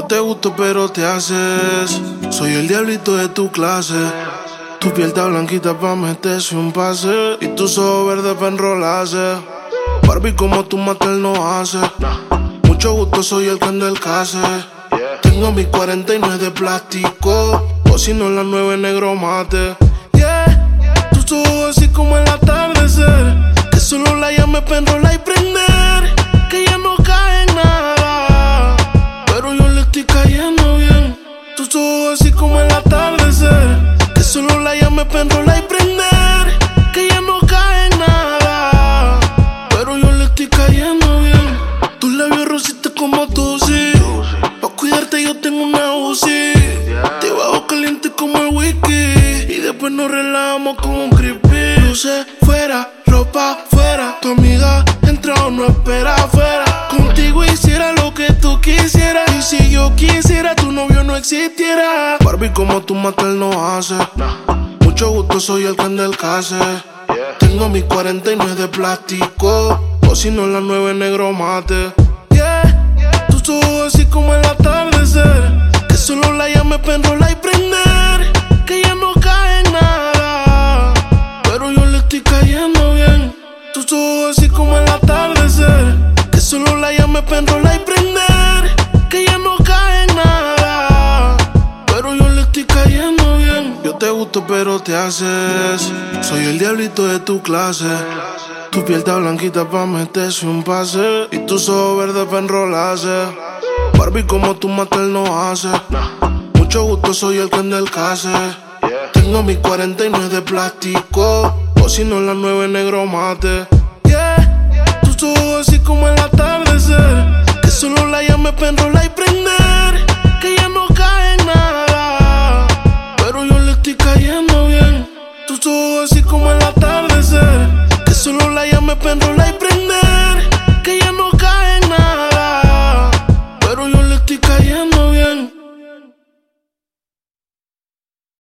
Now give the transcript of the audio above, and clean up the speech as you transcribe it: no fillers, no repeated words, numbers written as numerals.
te gusto pero te haces. Soy el diablito de tu clase. Tu piel está blanquita pa' meterse un pase. Y tus ojos verdes pa' enrolarse. Barbie, como tu matel no hace. Mucho gusto, soy el Ken del case. Tengo mis 49 de plástico. O si no, las 9 negro mate. Yeah, tus ojos así como el atardecer. Que solo la llame pa' enrolar y prender. Que ya no cae en nada, pero yo le estoy cayendo bien. Tus ojos así como el atardecer. Que solo la llame pa' enrolar y prender. Que ya no cae en nada, pero yo le estoy cayendo bien. Tus labios rositas como tú, sí. Pa' cuidarte yo tengo una UCI. Te bajo caliente como el whisky. Y después nos relajamos con un creepy. Luces fuera, ropa fuera. Tu amiga entra o no espera afuera. Contigo hiciera lo que tú quisieras. Y si yo quisiera, tu novio no existiera. Barbie, como tu matel no hace. Mucho gusto, soy el Ken del case. Tengo mis 49 de plástico. O si no, las 9 negro mate. Yeah, tus ojos así como el atardecer. Que solo la llame pa' enrolar y prender. Que ya no cae en nada, pero yo le estoy cayendo bien. Tus ojos así como el atardecer. Que solo la llame pa' enrolar y prender. Que ya no cae en nada, pero yo le estoy cayendo bien. Yo te gusto pero te haces. Soy el diablito de tu clase. Tu piel está blanquita pa' meterse un pase. Y tus ojos verdes pa' enrolarse. Barbie, como tu matel no hace. Mucho gusto, soy el Ken del case. Tengo mis 49 de plástico. O si no, las 9 negro mate. Yeah, tus ojos así como el atardecer. Que solo la llame pa' enrolar y prender. Que ya no cae en nada, pero yo le estoy cayendo bien. Tus ojos así como el atardecer. Que solo la llame pa' enrolar y prender.